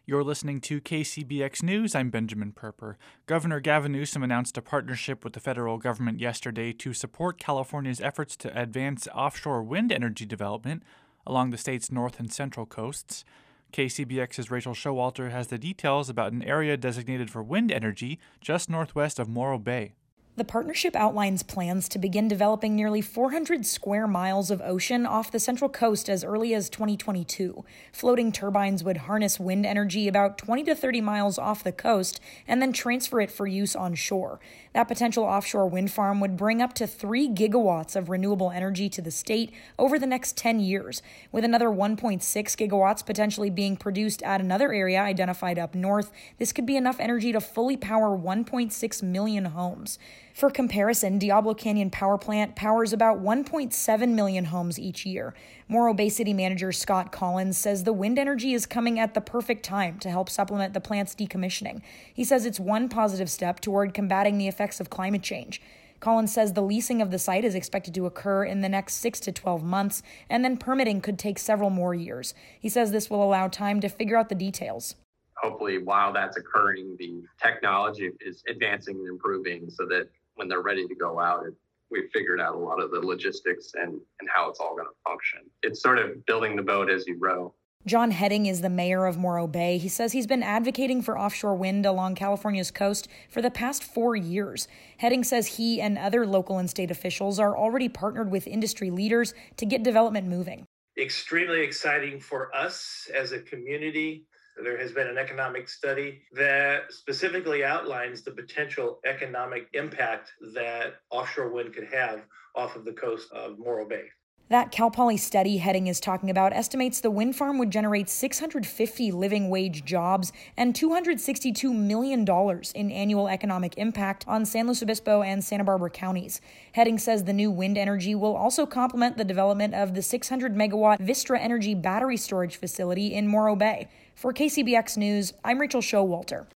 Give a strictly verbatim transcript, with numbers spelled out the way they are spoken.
You're listening to K C B X News. I'm Benjamin Perper. Governor Gavin Newsom announced a partnership with the federal government yesterday to support California's efforts to advance offshore wind energy development along the state's north and central coasts. K C B X's Rachel Showalter has the details about an area designated for wind energy just northwest of Morro Bay. The partnership outlines plans to begin developing nearly four hundred square miles of ocean off the central coast as early as twenty twenty-two. Floating turbines would harness wind energy about twenty to thirty miles off the coast and then transfer it for use on shore. That potential offshore wind farm would bring up to three gigawatts of renewable energy to the state over the next ten years, with another one point six gigawatts potentially being produced at another area identified up north. This could be enough energy to fully power one point six million homes. For comparison, Diablo Canyon Power Plant powers about one point seven million homes each year. Morro Bay City Manager Scott Collins says the wind energy is coming at the perfect time to help supplement the plant's decommissioning. He says it's one positive step toward combating the effects of climate change. Collins says the leasing of the site is expected to occur in the next six to twelve months, and then permitting could take several more years. He says this will allow time to figure out the details. Hopefully, while that's occurring, the technology is advancing and improving so that when they're ready to go out, it, we've figured out a lot of the logistics and, and how it's all going to function. It's sort of building the boat as you row. John Heading is the mayor of Morro Bay. He says he's been advocating for offshore wind along California's coast for the past four years. Heading says he and other local and state officials are already partnered with industry leaders to get development moving. Extremely exciting for us as a community. There has been an economic study that specifically outlines the potential economic impact that offshore wind could have off of the coast of Morro Bay. That Cal Poly study Heading is talking about estimates the wind farm would generate six hundred fifty living wage jobs and two hundred sixty-two million dollars in annual economic impact on San Luis Obispo and Santa Barbara counties. Heading says the new wind energy will also complement the development of the six hundred megawatt Vistra Energy battery storage facility in Morro Bay. For K C B X News, I'm Rachel Showalter.